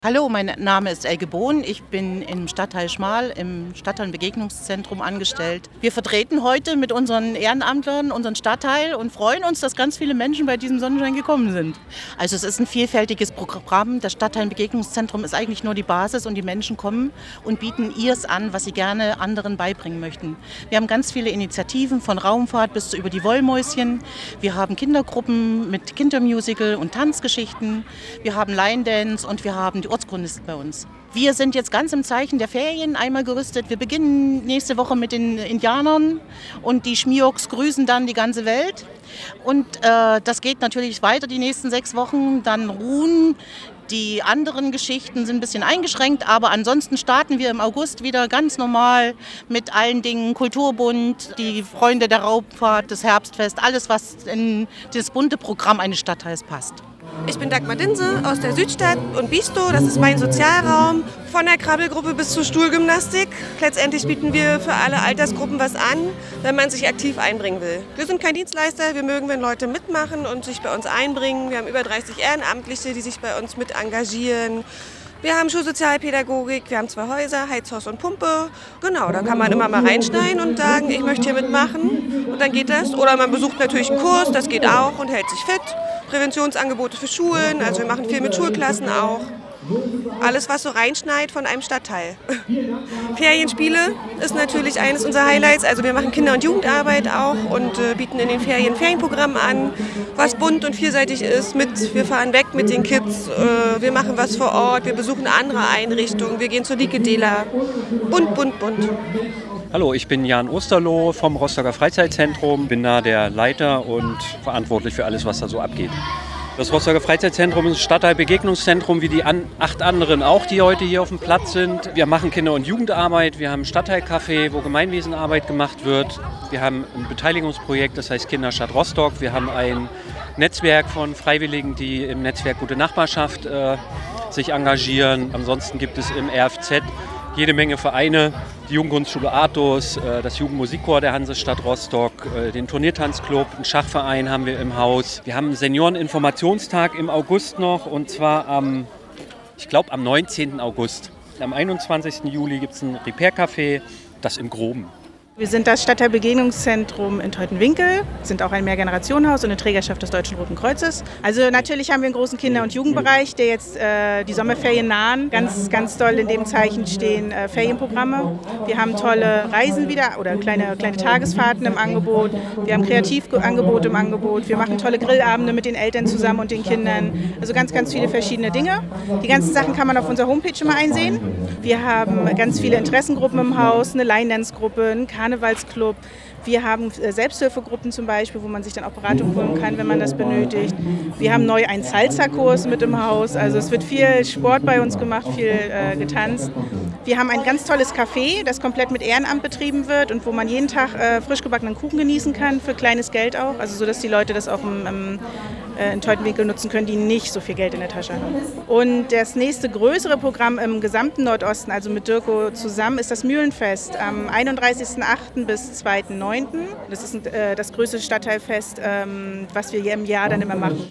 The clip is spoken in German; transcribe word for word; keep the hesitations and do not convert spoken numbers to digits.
Hallo, mein Name ist Elke Bohn. Ich bin im Stadtteil Schmal im Stadtteilbegegnungszentrum angestellt. Wir vertreten heute mit unseren Ehrenamtlern unseren Stadtteil und freuen uns, dass ganz viele Menschen bei diesem Sonnenschein gekommen sind. Also es ist ein vielfältiges Programm. Das Stadtteilbegegnungszentrum ist eigentlich nur die Basis und die Menschen kommen und bieten ihrs an, was sie gerne anderen beibringen möchten. Wir haben ganz viele Initiativen von Raumfahrt bis zu über die Wollmäuschen. Wir haben Kindergruppen mit Kindermusical und Tanzgeschichten. Wir haben Line Dance und wir haben die Ortschronisten bei uns. Wir sind jetzt ganz im Zeichen der Ferien einmal gerüstet. Wir beginnen nächste Woche mit den Indianern und die Schmioks grüßen dann die ganze Welt. Und äh, das geht natürlich weiter die nächsten sechs Wochen. Dann ruhen die anderen Geschichten, sind ein bisschen eingeschränkt, aber ansonsten starten wir im August wieder ganz normal mit allen Dingen. Kulturbund, die Freunde der Raumfahrt, das Herbstfest, alles, was in das bunte Programm eines Stadtteils passt. Ich bin Dagmar Dinse aus der Südstadt und Bisto, das ist mein Sozialraum. Von der Krabbelgruppe bis zur Stuhlgymnastik. Letztendlich bieten wir für alle Altersgruppen was an, wenn man sich aktiv einbringen will. Wir sind kein Dienstleister, wir mögen, wenn Leute mitmachen und sich bei uns einbringen. Wir haben über dreißig Ehrenamtliche, die sich bei uns mit engagieren. Wir haben Schulsozialpädagogik, wir haben zwei Häuser, Heizhaus und Pumpe. Genau, da kann man immer mal reinschneiden und sagen, ich möchte hier mitmachen. Und dann geht das. Oder man besucht natürlich einen Kurs, das geht auch und hält sich fit. Präventionsangebote für Schulen, also wir machen viel mit Schulklassen auch. Alles, was so reinschneit von einem Stadtteil. Ferienspiele ist natürlich eines unserer Highlights. Also wir machen Kinder- und Jugendarbeit auch und äh, bieten in den Ferien Ferienprogramm an, was bunt und vielseitig ist. Mit, wir fahren weg mit den Kids, äh, wir machen was vor Ort, wir besuchen andere Einrichtungen, wir gehen zur Likedela. Bunt, bunt, bunt. Hallo, ich bin Jan Osterloh vom Rostocker Freizeitzentrum, bin da der Leiter und verantwortlich für alles, was da so abgeht. Das Rostocker Freizeitzentrum ist ein Stadtteilbegegnungszentrum wie die an, acht anderen auch, die heute hier auf dem Platz sind. Wir machen Kinder- und Jugendarbeit, wir haben ein Stadtteilcafé, wo Gemeinwesenarbeit gemacht wird. Wir haben ein Beteiligungsprojekt, das heißt Kinderstadt Rostock. Wir haben ein Netzwerk von Freiwilligen, die im Netzwerk Gute Nachbarschaft äh, sich engagieren. Ansonsten gibt es im R F Z jede Menge Vereine, die Jugendgrundschule Artus, das Jugendmusikchor der Hansestadt Rostock, den Turniertanzclub, einen Schachverein haben wir im Haus. Wir haben einen Senioreninformationstag im August noch und zwar am, ich glaube am neunzehnten August. Am einundzwanzigsten Juli gibt es ein Repair-Café, das im Groben. Wir sind das Stadtteilbegegnungszentrum in Teutenwinkel, sind auch ein Mehrgenerationenhaus und eine Trägerschaft des Deutschen Roten Kreuzes. Also natürlich haben wir einen großen Kinder- und Jugendbereich, der jetzt äh, die Sommerferien nahen. Ganz, ganz doll in dem Zeichen stehen äh, Ferienprogramme. Wir haben tolle Reisen wieder oder kleine, kleine Tagesfahrten im Angebot. Wir haben Kreativangebote im Angebot. Wir machen tolle Grillabende mit den Eltern zusammen und den Kindern. Also ganz, ganz viele verschiedene Dinge. Die ganzen Sachen kann man auf unserer Homepage immer einsehen. Wir haben ganz viele Interessengruppen im Haus, eine Line-Dance-Gruppe, einen Karnevalsclub. Wir haben Selbsthilfegruppen zum Beispiel, wo man sich dann auch Beratung holen kann, wenn man das benötigt. Wir haben neu einen Salsa-Kurs mit im Haus. Also es wird viel Sport bei uns gemacht, viel äh, getanzt. Wir haben ein ganz tolles Café, das komplett mit Ehrenamt betrieben wird und wo man jeden Tag äh, frisch gebackenen Kuchen genießen kann, für kleines Geld auch. Also so, dass die Leute das auch im, im, äh, in Teutenwinkel nutzen können, die nicht so viel Geld in der Tasche haben. Und das nächste größere Programm im gesamten Nordosten, also mit Dirko zusammen, ist das Mühlenfest am einunddreißigsten achten bis zweiten neunten Das ist äh, das größte Stadtteilfest, ähm, was wir hier im Jahr dann immer machen.